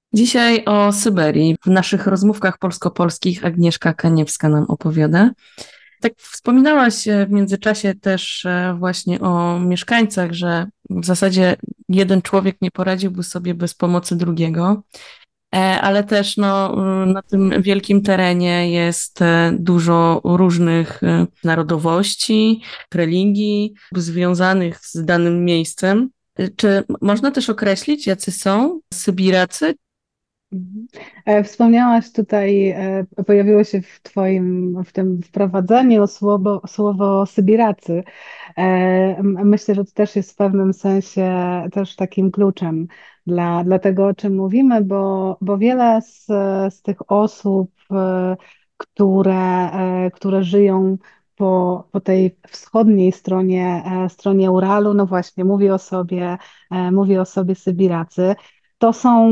Dzisiaj o Syberii. W naszych rozmówkach polsko-polskich Agnieszka Kaniewska nam opowiada. Tak wspominałaś w międzyczasie też właśnie o mieszkańcach, że w zasadzie jeden człowiek nie poradziłby sobie bez pomocy drugiego, ale też na tym wielkim terenie jest dużo różnych narodowości, religii związanych z danym miejscem. Czy można też określić, jacy są Sybiracy? Mhm. Wspomniałaś tutaj, pojawiło się w tym wprowadzeniu słowo Sybiracy. Myślę, że to też jest w pewnym sensie też takim kluczem dla tego, o czym mówimy, bo wiele z tych osób, które żyją po tej wschodniej stronie Uralu, no właśnie, mówi o sobie Sybiracy. To są,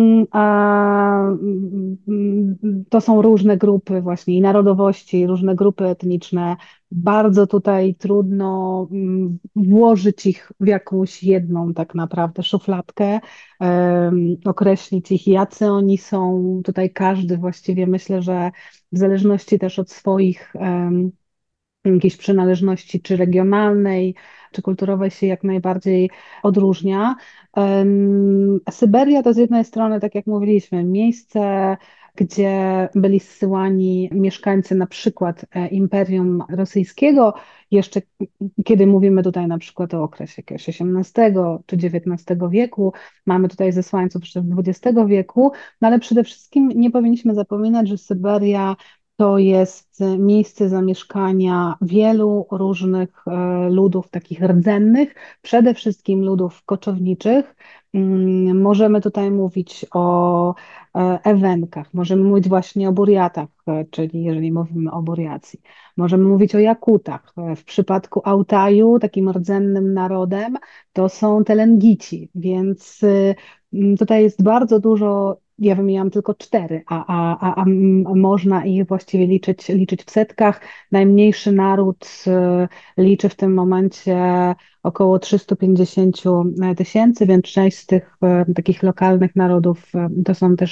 to są różne grupy właśnie i narodowości, różne grupy etniczne. Bardzo tutaj trudno włożyć ich w jakąś jedną tak naprawdę szufladkę, określić ich, jacy oni są. Tutaj każdy właściwie myślę, że w zależności też od swoich jakiejś przynależności, czy regionalnej, czy kulturowej się jak najbardziej odróżnia. Syberia to z jednej strony, tak jak mówiliśmy, miejsce, gdzie byli zsyłani mieszkańcy na przykład Imperium Rosyjskiego, jeszcze kiedy mówimy tutaj na przykład o okresie jakiegoś XVIII czy XIX wieku, mamy tutaj zesłańców jeszcze z XX wieku, no ale przede wszystkim nie powinniśmy zapominać, że Syberia to jest miejsce zamieszkania wielu różnych ludów, takich rdzennych, przede wszystkim ludów koczowniczych. Możemy tutaj mówić o Ewenkach, możemy mówić właśnie o Burjatach, czyli jeżeli mówimy o Burjacji. Możemy mówić o Jakutach. W przypadku Altaju takim rdzennym narodem to są Telengici, więc tutaj jest bardzo dużo. Ja wymieniłam tylko cztery, a można ich właściwie liczyć w setkach. Najmniejszy naród liczy w tym momencie około 350 tysięcy, więc część z tych takich lokalnych narodów to są też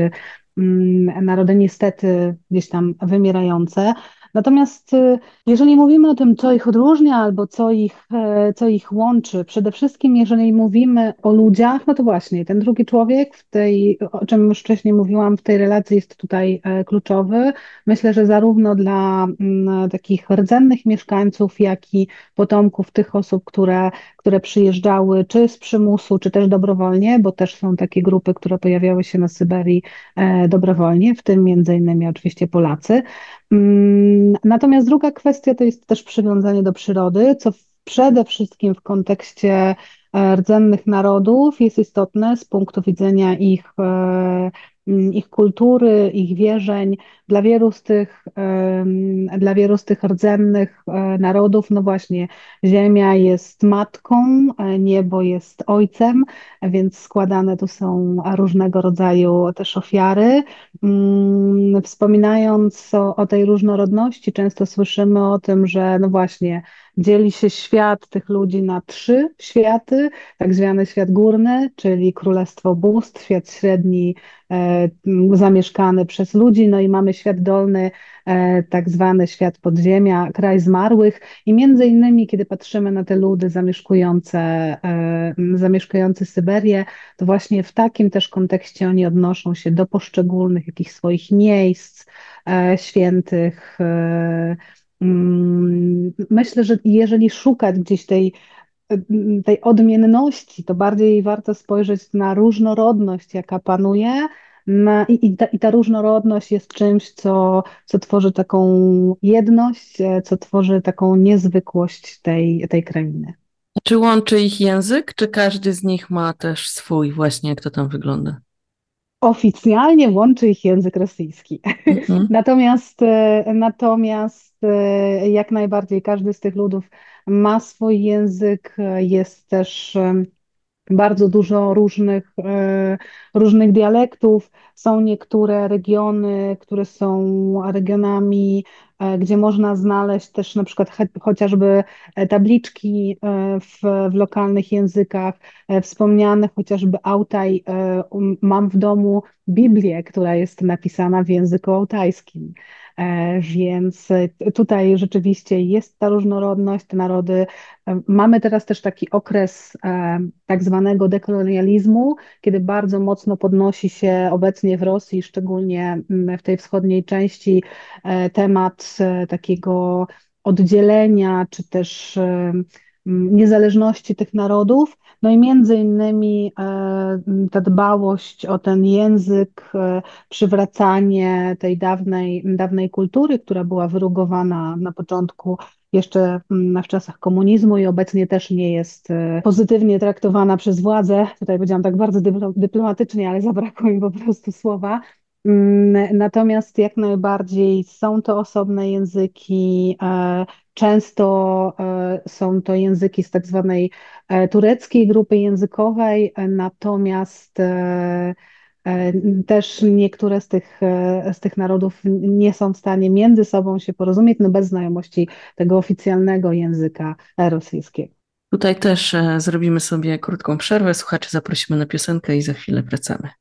narody niestety gdzieś tam wymierające. Natomiast jeżeli mówimy o tym, co ich odróżnia albo co ich łączy, przede wszystkim jeżeli mówimy o ludziach, no to właśnie ten drugi człowiek o czym już wcześniej mówiłam, w tej relacji jest tutaj kluczowy. Myślę, że zarówno dla takich rdzennych mieszkańców, jak i potomków tych osób, które przyjeżdżały czy z przymusu, czy też dobrowolnie, bo też są takie grupy, które pojawiały się na Syberii dobrowolnie, w tym między innymi oczywiście Polacy. Natomiast druga kwestia to jest też przywiązanie do przyrody, co przede wszystkim w kontekście rdzennych narodów jest istotne z punktu widzenia ich kultury, ich wierzeń. Dla wielu z tych rdzennych narodów, no właśnie, ziemia jest matką, niebo jest ojcem, więc składane tu są różnego rodzaju też ofiary. Wspominając o tej różnorodności, często słyszymy o tym, że no właśnie, dzieli się świat tych ludzi na trzy światy, tak zwany świat górny, czyli Królestwo Bóstw, świat średni zamieszkany przez ludzi, no i mamy świat dolny, tak zwany świat podziemia, kraj zmarłych i między innymi, kiedy patrzymy na te ludy zamieszkujące Syberię, to właśnie w takim też kontekście oni odnoszą się do poszczególnych jakichś swoich miejsc świętych. Myślę, że jeżeli szukać gdzieś tej odmienności, to bardziej warto spojrzeć na różnorodność, jaka panuje. I ta różnorodność jest czymś, co tworzy taką jedność, co tworzy taką niezwykłość tej krainy. Czy łączy ich język, czy każdy z nich ma też swój właśnie, jak to tam wygląda? Oficjalnie łączy ich język rosyjski. Mhm. Natomiast jak najbardziej każdy z tych ludów ma swój język, jest też bardzo dużo różnych dialektów. Są niektóre regiony, które są regionami gdzie można znaleźć też na przykład chociażby tabliczki w lokalnych językach, wspomniane chociażby Autaj. Mam w domu Biblię, która jest napisana w języku altajskim. Więc tutaj rzeczywiście jest ta różnorodność, te narody. Mamy teraz też taki okres tak zwanego dekolonializmu, kiedy bardzo mocno podnosi się obecnie w Rosji, szczególnie w tej wschodniej części, temat takiego oddzielenia, czy też niezależności tych narodów. No i między innymi ta dbałość o ten język, przywracanie tej dawnej kultury, która była wyrugowana na początku jeszcze w czasach komunizmu i obecnie też nie jest pozytywnie traktowana przez władze. Tutaj powiedziałam tak bardzo dyplomatycznie, ale zabrakło mi po prostu słowa. Natomiast jak najbardziej są to osobne języki. Często są to języki z tak zwanej tureckiej grupy językowej, natomiast też niektóre z tych narodów nie są w stanie między sobą się porozumieć, no bez znajomości tego oficjalnego języka rosyjskiego. Tutaj też zrobimy sobie krótką przerwę. Słuchaczy zaprosimy na piosenkę i za chwilę wracamy.